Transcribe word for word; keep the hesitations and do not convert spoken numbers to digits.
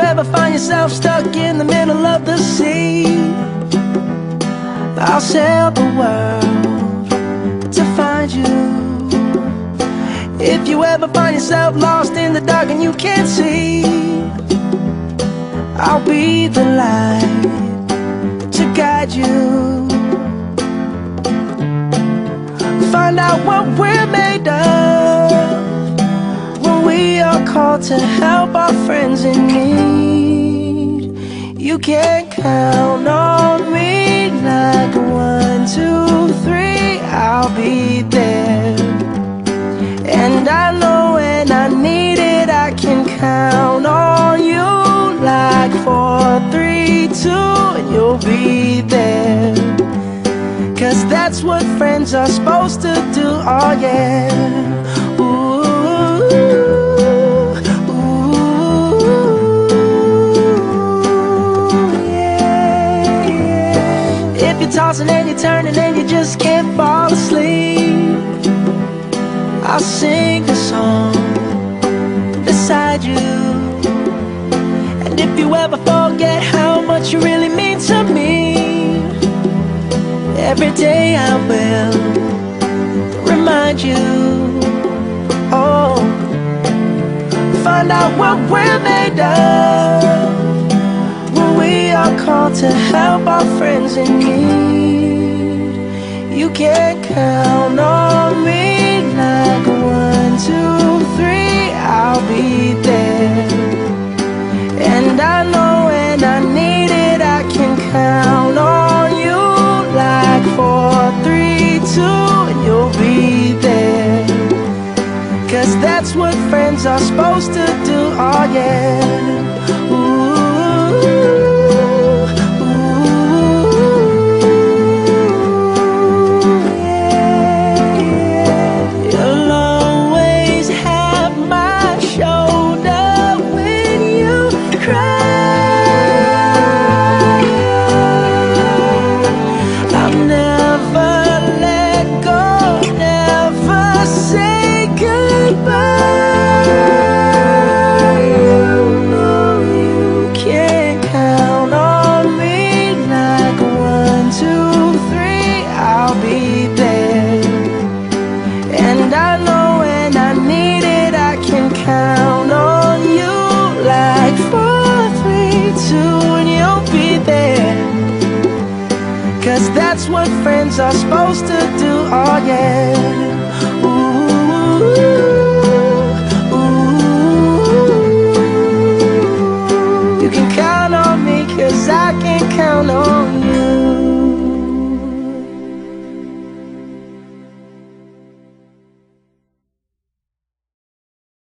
ever find yourself stuck in the middle of the sea, I'll sail the world to find you. If you ever find yourself lost in the dark and you can't see, I'll be the light to guide you. Find out what we're made of when we are called to help our friends in need. You can count on me like one, two, three, I'll be there. And I know when I need it, I can count on you like four, three, two, and you'll be there. Cause that's what friends are supposed to do, oh yeah. Ooh, ooh, yeah, yeah. If you're tossing and you're turning and you just can't fall asleep, I'll sing a song beside you. And if you ever forget how much you really mean to me, every day I will remind you. Oh, find out what we're made of when we are called to help our friends in need. You can count on me like one, two, three, I'll be there. And I know when I need it, I can count on you like four, three, two, and you'll be there. Cause that's what friends are supposed to do, oh yeah. Ooh, ooh, yeah, yeah. You'll always have my shoulder when you cry. Cause that's what friends are supposed to do, oh yeah. Ooh, ooh. You can count on me, cause I can count on